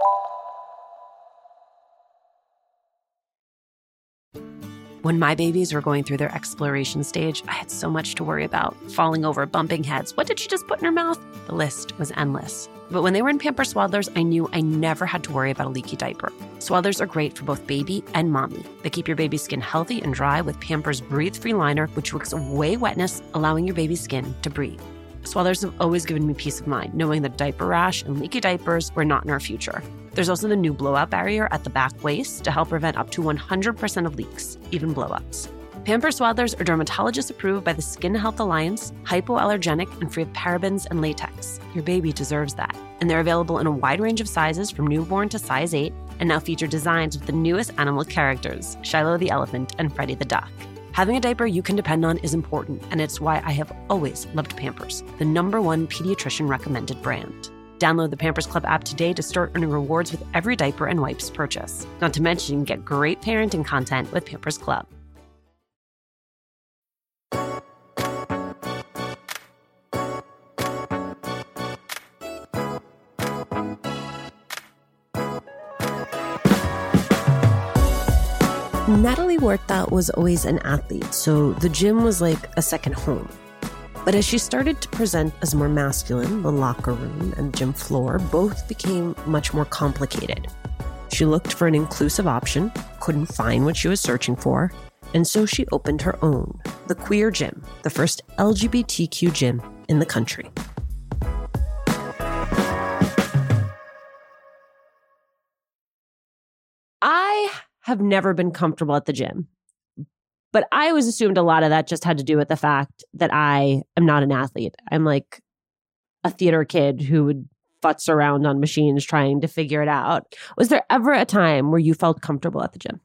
When my babies were going through their exploration stage, I had so much to worry about. Falling over, bumping heads. What did she just put in her mouth? The list was endless. But when they were in Pampers Swaddlers, I knew I never had to worry about a leaky diaper. Swaddlers are great for both baby and mommy. They keep your baby's skin healthy and dry with Pampers Breathe-Free Liner, which wicks away wetness, allowing your baby's skin to breathe. Swaddlers have always given me peace of mind, knowing that diaper rash and leaky diapers were not in our future. There's also the new blowout barrier at the back waist to help prevent up to 100% of leaks, even blowouts. Pampers Swaddlers are dermatologist approved by the Skin Health Alliance, hypoallergenic, and free of parabens and latex. Your baby deserves that. And they're available in a wide range of sizes from newborn to size 8, and now feature designs with the newest animal characters, Shiloh the elephant and Freddie the duck. Having a diaper you can depend on is important, and it's why I have always loved Pampers, the #1 pediatrician recommended brand. Download the Pampers Club app today to start earning rewards with every diaper and wipes purchase. Not to mention, get great parenting content with Pampers Club. Natalie Huerta was always an athlete, so the gym was like a second home. But as she started to present as more masculine, the locker room and gym floor both became much more complicated. She looked for an inclusive option, couldn't find what she was searching for, and so she opened her own, the Queer Gym, the first LGBTQ gym in the country. I have never been comfortable at the gym. But I always assumed a lot of that just had to do with the fact that I am not an athlete. I'm like a theater kid who would futz around on machines trying to figure it out. Was there ever a time where you felt comfortable at the gym?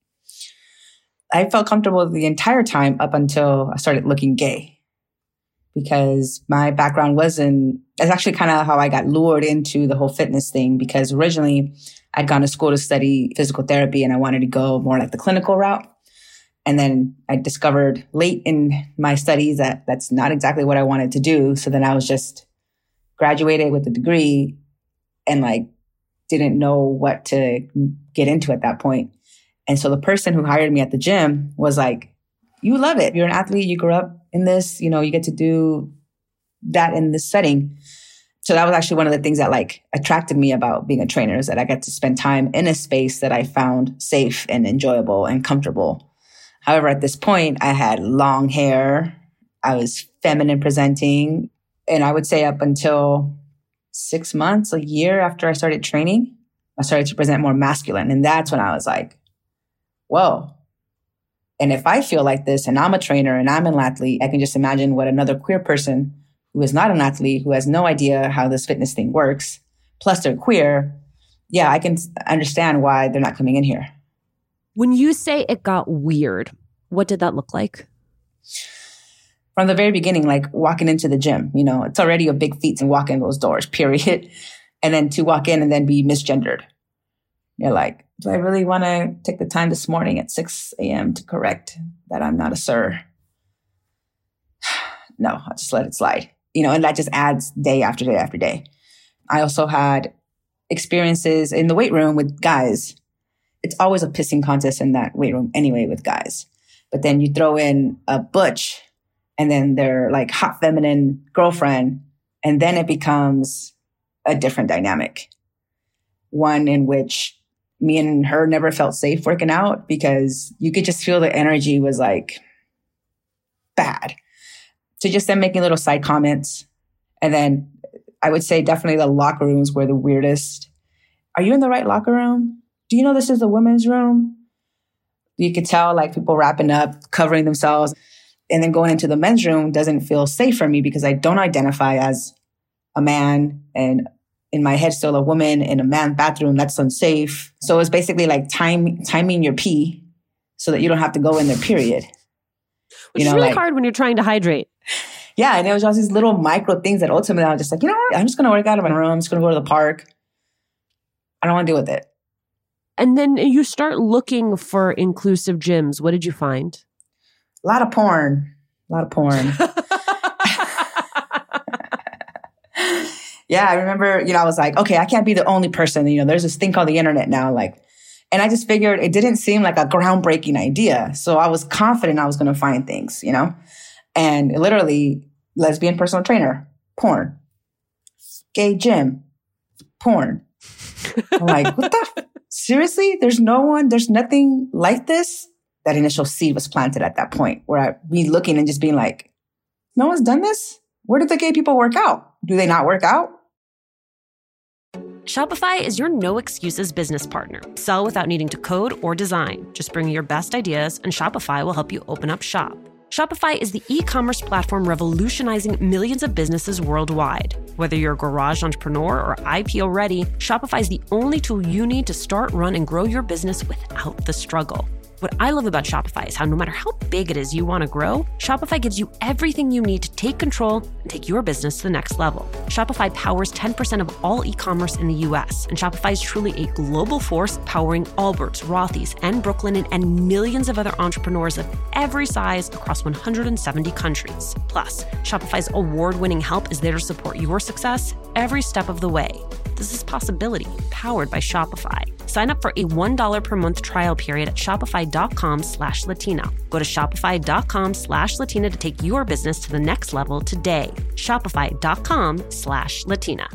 I felt comfortable the entire time up until I started looking gay. Because my background that's actually kind of how I got lured into the whole fitness thing. Because originally I'd gone to school to study physical therapy and I wanted to go more like the clinical route. And then I discovered late in my studies that that's not exactly what I wanted to do. So then I was just graduated with a degree and didn't know what to get into at that point. And so the person who hired me at the gym was like, you love it. You're an athlete. You grew up in this, you get to do that in this setting. So that was actually one of the things that attracted me about being a trainer, is that I got to spend time in a space that I found safe and enjoyable and comfortable. However, at this point, I had long hair. I was feminine presenting. And I would say up until 6 months, a year after I started training, I started to present more masculine. And that's when I was like, whoa. And if I feel like this and I'm a trainer and I'm an athlete, I can just imagine what another queer person who is not an athlete, who has no idea how this fitness thing works, plus they're queer, yeah, I can understand why they're not coming in here. When you say it got weird, what did that look like? From the very beginning, walking into the gym, it's already a big feat to walk in those doors, period. And then to walk in and then be misgendered. You're like, do I really want to take the time this morning at 6 a.m. to correct that I'm not a sir? No, I'll just let it slide. And that just adds day after day after day. I also had experiences in the weight room with guys. It's always a pissing contest in that weight room anyway with guys. But then you throw in a butch and then their hot feminine girlfriend, and then it becomes a different dynamic. One in which me and her never felt safe working out because you could just feel the energy was bad. So just them making little side comments. And then I would say definitely the locker rooms were the weirdest. Are you in the right locker room? Do you know this is the women's room? You could tell people wrapping up, covering themselves. And then going into the men's room doesn't feel safe for me because I don't identify as a man. And in my head, still a woman in a man's bathroom. That's unsafe. So it's basically timing your pee so that you don't have to go in there, period. Which is really hard when you're trying to hydrate. Yeah. And it was all these little micro things that ultimately I was just like, what? I'm just going to work out of my room. I'm just going to go to the park. I don't want to deal with it. And then you start looking for inclusive gyms. What did you find? A lot of porn. Yeah, I remember, I was like, okay, I can't be the only person. There's this thing called the internet now. And I just figured it didn't seem like a groundbreaking idea. So I was confident I was going to find things, and literally lesbian personal trainer, porn, gay gym, porn. I'm like, what the? Seriously? There's nothing like this? That initial seed was planted at that point where I'd be looking and just being like, no one's done this? Where did the gay people work out? Do they not work out? Shopify is your no excuses business partner. Sell without needing to code or design. Just bring your best ideas and Shopify will help you open up shop. Shopify is the e-commerce platform revolutionizing millions of businesses worldwide. Whether you're a garage entrepreneur or IPO ready, Shopify is the only tool you need to start, run, and grow your business without the struggle. What I love about Shopify is how no matter how big it is you want to grow, Shopify gives you everything you need to take control and take your business to the next level. Shopify powers 10% of all e-commerce in the US, and Shopify is truly a global force powering Allbirds, Rothy's, and Brooklinen, and millions of other entrepreneurs of every size across 170 countries. Plus, Shopify's award-winning help is there to support your success every step of the way. This is Possibility, powered by Shopify. Sign up for a $1 per month trial period at shopify.com/Latina. Go to shopify.com/Latina to take your business to the next level today. Shopify.com/Latina.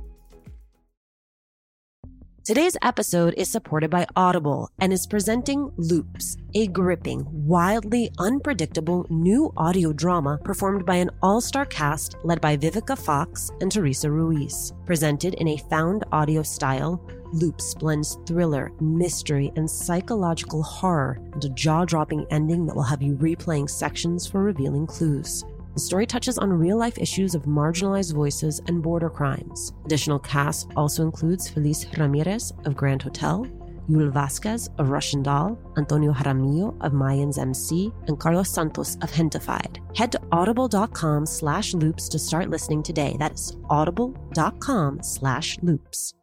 Today's episode is supported by Audible and is presenting Loops, a gripping, wildly unpredictable new audio drama performed by an all-star cast led by Vivica Fox and Teresa Ruiz. Presented in a found audio style, Loops blends thriller, mystery, and psychological horror into a jaw-dropping ending that will have you replaying sections for revealing clues. The story touches on real-life issues of marginalized voices and border crimes. Additional cast also includes Feliz Ramirez of Grand Hotel, Yul Vasquez of Russian Doll, Antonio Jaramillo of Mayans MC, and Carlos Santos of Hentified. Head to audible.com/loops to start listening today. That is audible.com/loops.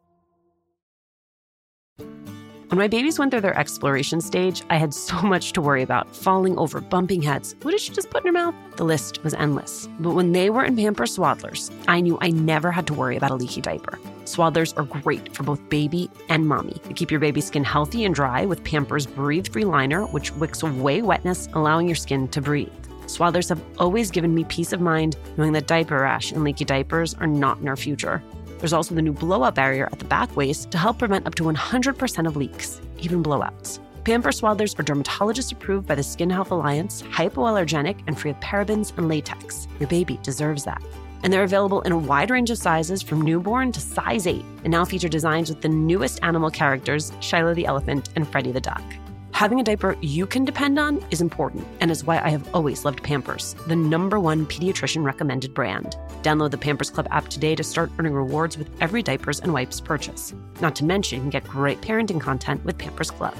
When my babies went through their exploration stage, I had so much to worry about. Falling over, bumping heads. What did she just put in her mouth? The list was endless. But when they were in Pampers Swaddlers, I knew I never had to worry about a leaky diaper. Swaddlers are great for both baby and mommy. They keep your baby's skin healthy and dry with Pampers Breathe-Free Liner, which wicks away wetness, allowing your skin to breathe. Swaddlers have always given me peace of mind knowing that diaper rash and leaky diapers are not in our future. There's also the new blowout barrier at the back waist to help prevent up to 100% of leaks, even blowouts. Pampers Swaddlers are dermatologist approved by the Skin Health Alliance, hypoallergenic, and free of parabens and latex. Your baby deserves that. And they're available in a wide range of sizes from newborn to size 8, and now feature designs with the newest animal characters, Shiloh the elephant and Freddie the duck. Having a diaper you can depend on is important, and is why I have always loved Pampers, the #1 pediatrician recommended brand. Download the Pampers Club app today to start earning rewards with every diapers and wipes purchase. Not to mention, you can get great parenting content with Pampers Club.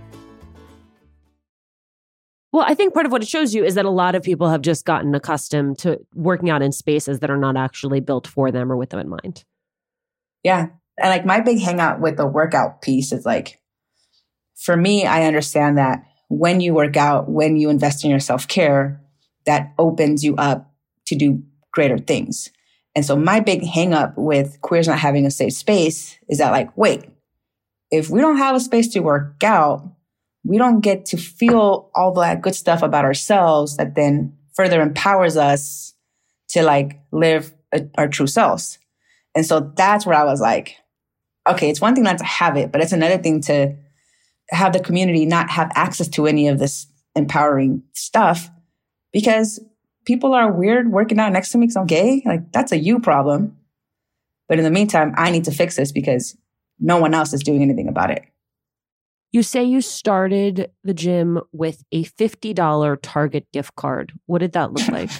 Well, I think part of what it shows you is that a lot of people have just gotten accustomed to working out in spaces that are not actually built for them or with them in mind. Yeah. And my big hangout with the workout piece is for me, I understand that when you work out, when you invest in your self-care, that opens you up to do greater things. And so my big hang up with queers not having a safe space is that wait, if we don't have a space to work out, we don't get to feel all that good stuff about ourselves that then further empowers us to live our true selves. And so that's where I was okay, it's one thing not to have it, but it's another thing to have the community not have access to any of this empowering stuff because people are weird working out next to me because I'm gay. That's a you problem. But in the meantime, I need to fix this because no one else is doing anything about it. You say you started the gym with a $50 Target gift card. What did that look like?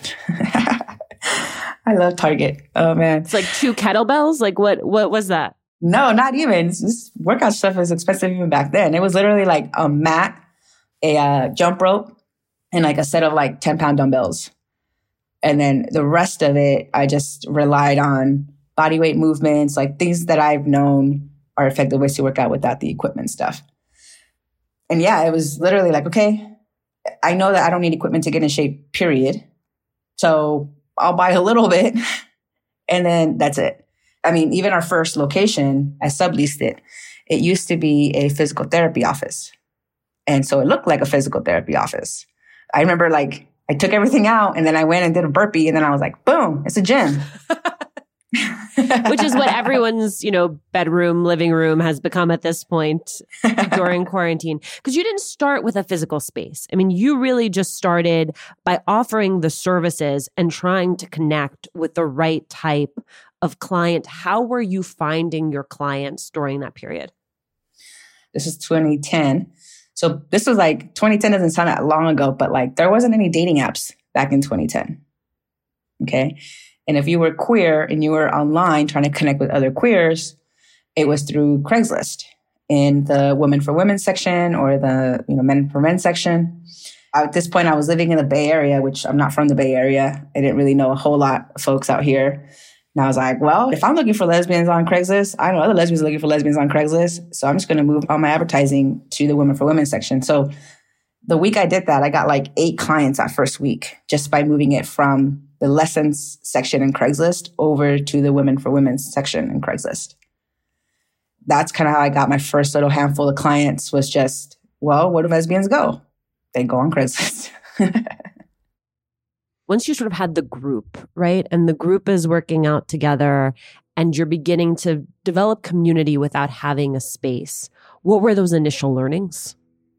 I love Target. Oh, man. It's 2 kettlebells? What was that? No, not even. This workout stuff was expensive even back then. It was literally a mat, a jump rope, and a set of 10-pound dumbbells. And then the rest of it, I just relied on body weight movements, things that I've known are effective ways to work out without the equipment stuff. And yeah, it was literally okay, I know that I don't need equipment to get in shape, period. So I'll buy a little bit and then that's it. I mean, even our first location, I subleased it. It used to be a physical therapy office. And so it looked like a physical therapy office. I remember like I took everything out and then I went and did a burpee and then I was like, boom, it's a gym. Which is what everyone's, bedroom, living room has become at this point during quarantine. Because you didn't start with a physical space. I mean, you really just started by offering the services and trying to connect with the right type of client. How were you finding your clients during that period? This is 2010. So this was like, 2010 doesn't sound that long ago, but like there wasn't any dating apps back in 2010. Okay. And if you were queer and you were online trying to connect with other queers, it was through Craigslist in the Women for Women section or the Men for Men section. At this point, I was living in the Bay Area, which I'm not from the Bay Area. I didn't really know a whole lot of folks out here. And I was like, well, if I'm looking for lesbians on Craigslist, I know other lesbians are looking for lesbians on Craigslist. So I'm just going to move all my advertising to the Women for Women section. So the week I did that, I got like 8 clients that first week just by moving it from the lessons section in Craigslist over to the Women for Women section in Craigslist. That's kind of how I got my first little handful of clients was just, well, where do lesbians go? They go on Craigslist. Once you sort of had the group, right? And the group is working out together and you're beginning to develop community without having a space. What were those initial learnings?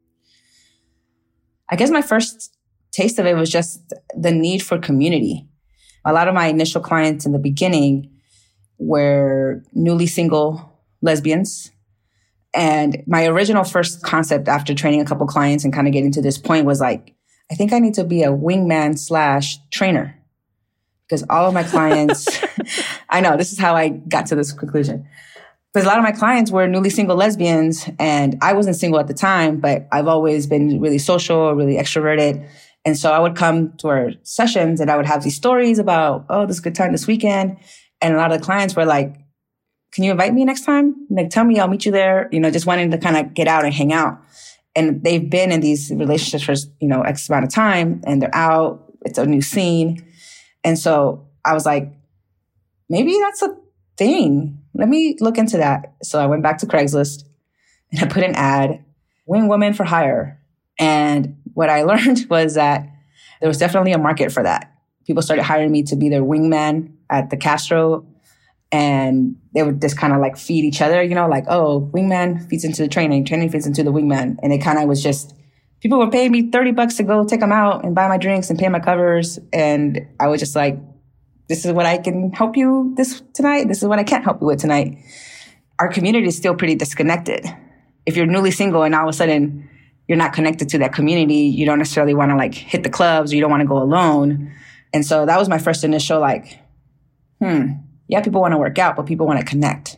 I guess my first taste of it was just the need for community. A lot of my initial clients in the beginning were newly single lesbians. And my original first concept after training a couple clients and kind of getting to this point was like, I think I need to be a wingman / trainer. Because all of my clients, I know this is how I got to this conclusion. Because a lot of my clients were newly single lesbians and I wasn't single at the time, but I've always been really social, really extroverted. And so I would come to our sessions and I would have these stories about, oh, this is a good time this weekend. And a lot of the clients were like, can you invite me next time? Like, tell me, I'll meet you there. Just wanting to kind of get out and hang out. And they've been in these relationships for, X amount of time and they're out. It's a new scene. And so I was like, maybe that's a thing. Let me look into that. So I went back to Craigslist and I put an ad, wing woman for hire. And what I learned was that there was definitely a market for that. People started hiring me to be their wingman at the Castro. And they would just kind of like feed each other, like, oh, wingman feeds into the training feeds into the wingman. And it kind of was just, people were paying me $30 to go take them out and buy my drinks and pay my covers. And I was just like, this is what I can help you this tonight. This is what I can't help you with tonight. Our community is still pretty disconnected. If you're newly single and all of a sudden you're not connected to that community, you don't necessarily want to like hit the clubs or you don't want to go alone. And so that was my first initial like, yeah, people want to work out, but people want to connect.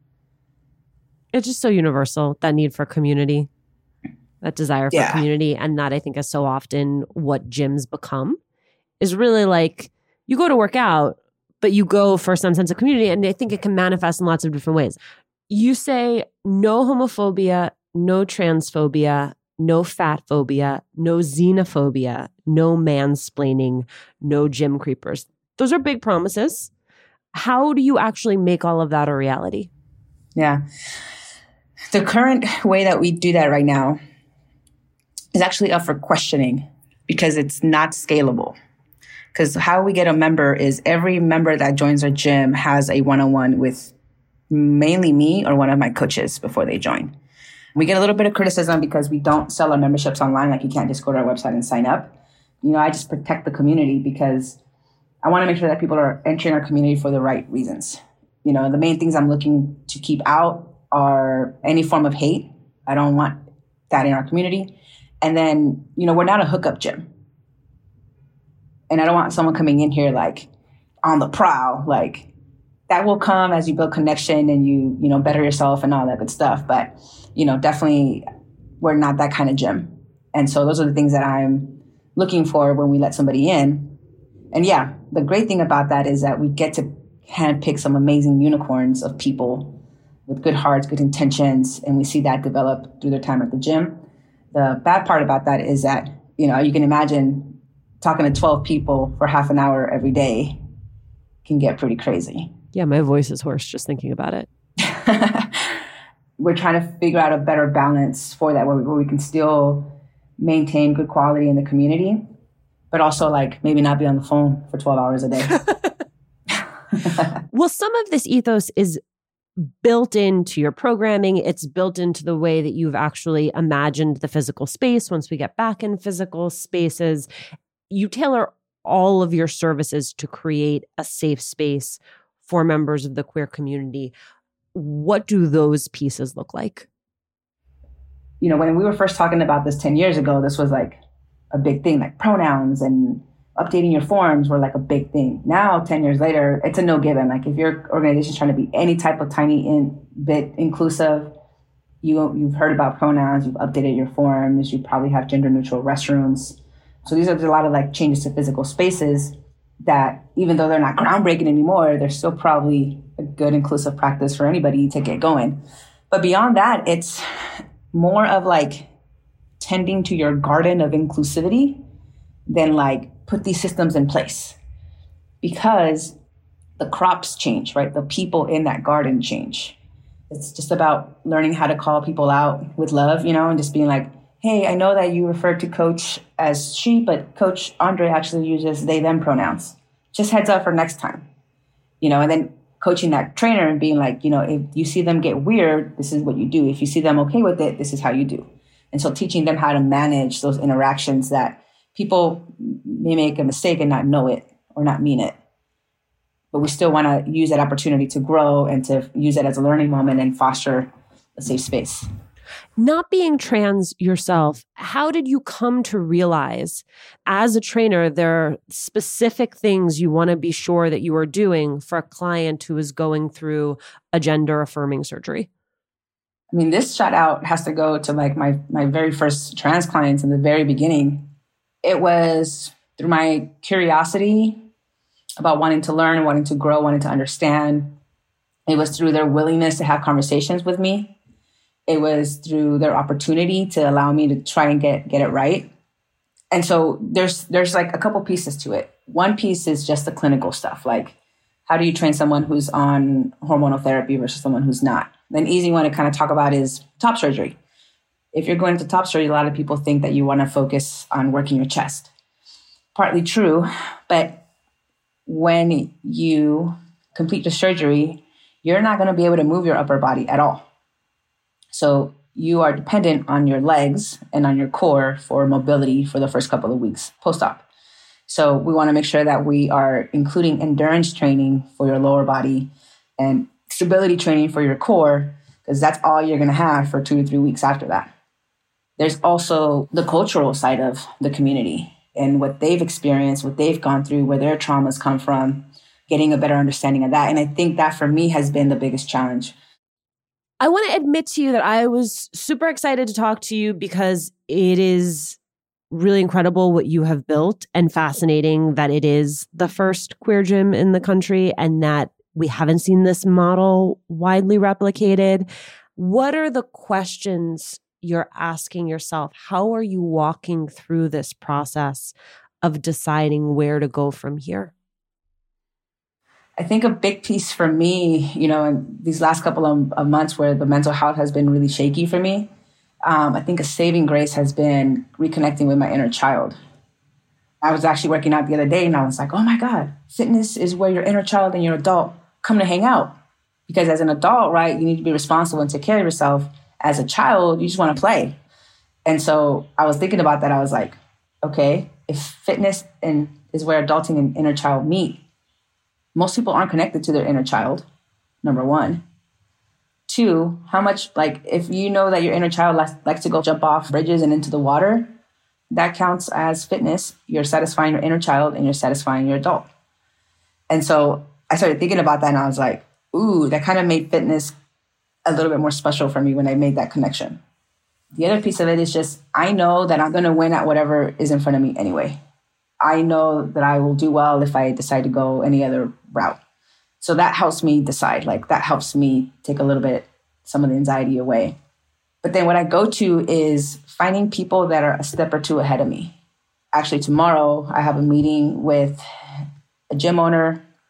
It's just so universal, that need for community, that desire for community. And that I think is so often what gyms become is really like you go to work out, but you go for some sense of community. And I think it can manifest in lots of different ways. You say no homophobia, no transphobia, no fat phobia, no xenophobia, no mansplaining, no gym creepers. Those are big promises. How do you actually make all of that a reality? Yeah. The current way that we do that right now is actually up for questioning because it's not scalable. Because how we get a member is every member that joins our gym has a one-on-one with mainly me or one of my coaches before they join. We get a little bit of criticism because we don't sell our memberships online. Like you can't just go to our website and sign up. I just protect the community because I want to make sure that people are entering our community for the right reasons. The main things I'm looking to keep out are any form of hate. I don't want that in our community. And then, we're not a hookup gym. And I don't want someone coming in here like on the prowl. Like that will come as you build connection and you better yourself and all that good stuff. But, definitely we're not that kind of gym. And so those are the things that I'm looking for when we let somebody in. And yeah, the great thing about that is that we get to handpick some amazing unicorns of people with good hearts, good intentions, and we see that develop through their time at the gym. The bad part about that is that, you can imagine talking to 12 people for half an hour every day can get pretty crazy. Yeah, my voice is hoarse just thinking about it. We're trying to figure out a better balance for that where we can still maintain good quality in the community, but also like maybe not be on the phone for 12 hours a day. Well, some of this ethos is built into your programming. It's built into the way that you've actually imagined the physical space. Once we get back in physical spaces, you tailor all of your services to create a safe space for members of the queer community. What do those pieces look like? You know, when we were first talking about this 10 years ago, this was like a big thing, like pronouns and updating your forms were like a big thing. Now, 10 years later, it's a no given. Like if your organization is trying to be any type of tiny bit inclusive, you've heard about pronouns, you've updated your forms, you probably have gender neutral restrooms. So these are a lot of like changes to physical spaces that even though they're not groundbreaking anymore, they're still probably a good inclusive practice for anybody to get going. But beyond that, it's more of like tending to your garden of inclusivity than like put these systems in place, because the crops change, right? The people in that garden change. It's just about learning how to call people out with love, and just being like, hey, I know that you refer to coach as she, but Coach Andre actually uses they, them pronouns. Just heads up for next time, and then coaching that trainer and being like, if you see them get weird, this is what you do. If you see them okay with it, this is how you do. And so teaching them how to manage those interactions that people may make a mistake and not know it or not mean it. But we still want to use that opportunity to grow and to use it as a learning moment and foster a safe space. Not being trans yourself, how did you come to realize as a trainer there are specific things you want to be sure that you are doing for a client who is going through a gender affirming surgery? I mean, this shout out has to go to like my very first trans clients in the very beginning. It was through my curiosity about wanting to learn, wanting to grow, wanting to understand. It was through their willingness to have conversations with me. It was through their opportunity to allow me to try and get it right. And so there's like a couple pieces to it. One piece is just the clinical stuff. Like, how do you train someone who's on hormonal therapy versus someone who's not? An easy one to kind of talk about is top surgery. If you're going to top surgery, a lot of people think that you want to focus on working your chest. Partly true, but when you complete the surgery, you're not going to be able to move your upper body at all. So you are dependent on your legs and on your core for mobility for the first couple of weeks post-op. So we want to make sure that we are including endurance training for your lower body and stability training for your core, because that's all you're going to have for 2 to 3 weeks after that. There's also the cultural side of the community and what they've experienced, what they've gone through, where their traumas come from, getting a better understanding of that. And I think that for me has been the biggest challenge. I want to admit to you that I was super excited to talk to you because it is really incredible what you have built and fascinating that it is the first queer gym in the country and that we haven't seen this model widely replicated. What are the questions you're asking yourself? How are you walking through this process of deciding where to go from here? I think a big piece for me, in these last couple of months where the mental health has been really shaky for me, I think a saving grace has been reconnecting with my inner child. I was actually working out the other day and I was like, oh my God, fitness is where your inner child and your adult come to hang out. Because as an adult, right, you need to be responsible and take care of yourself. As a child, you just want to play. And so I was thinking about that. I was like, okay, if fitness is where adulting and inner child meet, most people aren't connected to their inner child, number one. Two, how much, if you know that your inner child likes to go jump off bridges and into the water, that counts as fitness. You're satisfying your inner child and you're satisfying your adult. And so I started thinking about that and I was like, ooh, that kind of made fitness a little bit more special for me when I made that connection. The other piece of it is just, I know that I'm going to win at whatever is in front of me anyway. I know that I will do well if I decide to go any other route. So that helps me decide, that helps me take a little bit, some of the anxiety away. But then what I go to is finding people that are a step or two ahead of me. Actually, tomorrow I have a meeting with a gym owner,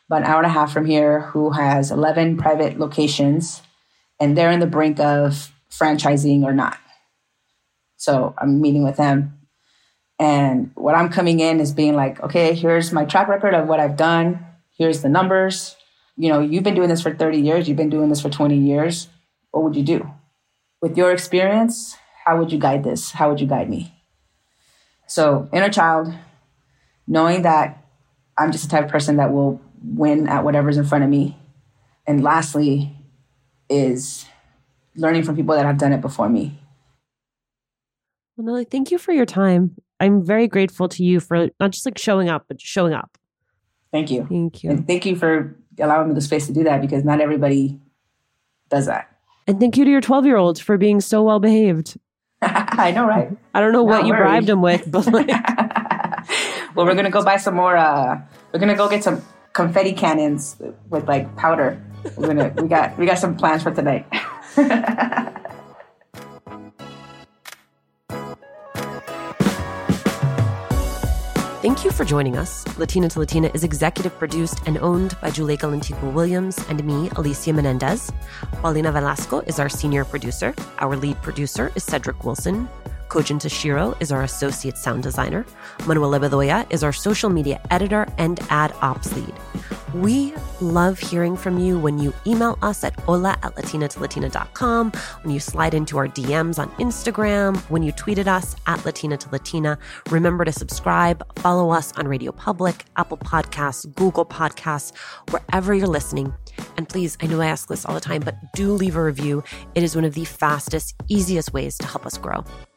about an hour and a half from here, who has 11 private locations, and they're in the brink of franchising or not. So I'm meeting with them. And what I'm coming in is being like, okay, here's my track record of what I've done. Here's the numbers. You know, you've been doing this for 30 years. You've been doing this for 20 years. What would you do? With your experience, how would you guide this? How would you guide me? So inner child, knowing that I'm just the type of person that will win at whatever's in front of me. And lastly is learning from people that have done it before me. Well, Nelly, thank you for your time. I'm very grateful to you for not just like showing up, but showing up. Thank you. Thank you. And thank you for allowing me the space to do that, because not everybody does that. And thank you to your 12-year-old for being so well behaved. I know, right? I don't know what you bribed him with, but like... Well, we're going to go buy some more, we're going to go get some confetti cannons with like powder. We got some plans for tonight. Thank you for joining us. Latina to Latina is executive produced and owned by Juleyka Lantigua Williams and me, Alicia Menendez. Paulina Velasco is our senior producer. Our lead producer is Cedric Wilson. Kojin Tashiro is our associate sound designer. Manuela Bedoya is our social media editor and ad ops lead. We love hearing from you when you email us at hola@latinatolatina.com, when you slide into our DMs on Instagram, when you tweet at us at Latina to Latina. Remember to subscribe, follow us on Radio Public, Apple Podcasts, Google Podcasts, wherever you're listening. And please, I know I ask this all the time, but do leave a review. It is one of the fastest, easiest ways to help us grow.